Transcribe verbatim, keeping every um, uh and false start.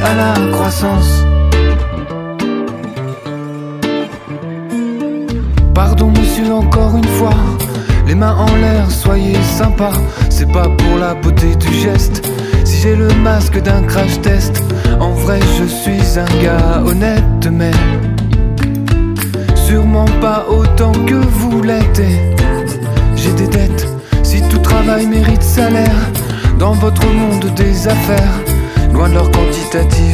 à la croissance. Pardon monsieur encore une fois, les mains en l'air, soyez sympa. C'est pas pour la beauté du geste, si j'ai le masque d'un crash test. En vrai je suis un gars honnête, mais sûrement pas autant que vous l'êtes. Et j'ai des dettes, si tout travail mérite salaire. Dans votre monde des affaires, loin de leur quantitatif,